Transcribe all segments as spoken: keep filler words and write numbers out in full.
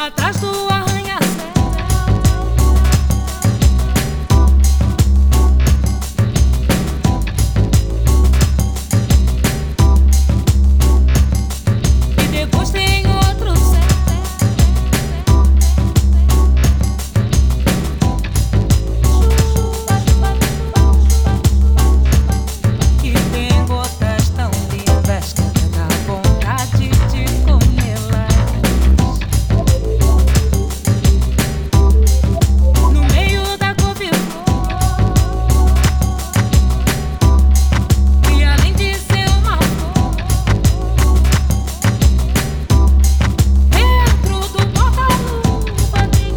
atrás do arranha-céu. E depois tem outro céu que tem gotas tão lindas que me dá vontade de comê-las. No meio da couve-flor, e além de ser uma flor, dentro do porta-luva tem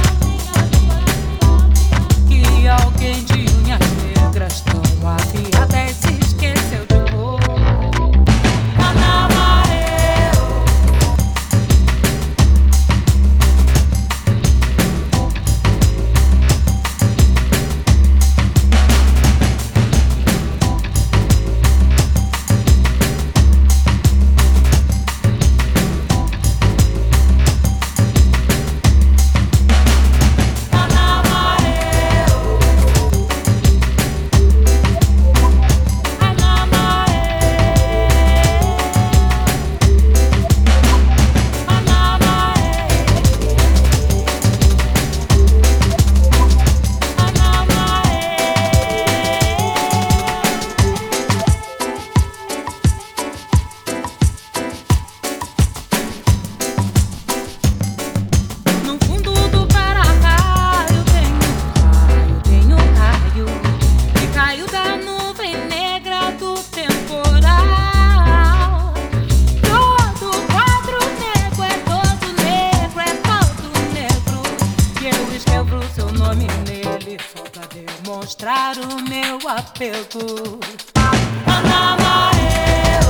que alguém de unhas negras tão afiadas se esqueceu de pôr. No fundo do para-raio tem um raio, tem um raio que caiu da nuvem negra do temporal. Todo quadro negro é todo negro, é todo negro. E eu escrevo seu nome nele só pra demonstrar o meu apego. Ana Amarelo,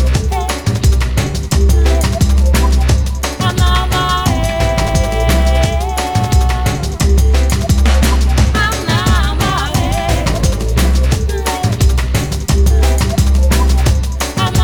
Ana Amarelo, Ana Amarelo, Ana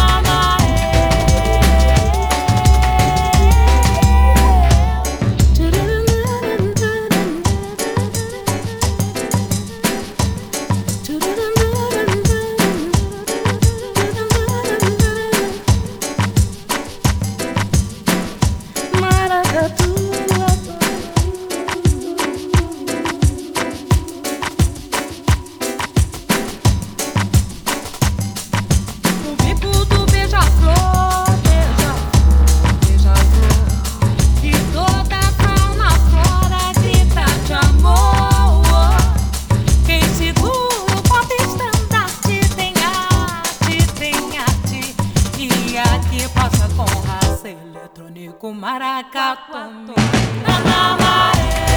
o bico do beija-flor, beija-flor, beija-flor, e toda a fauna flora grita de amor. Quem segura o porta-estandarte tem arte, tem arte, e aqui passa com raça eletrônico maracatu. Ana Amarelo.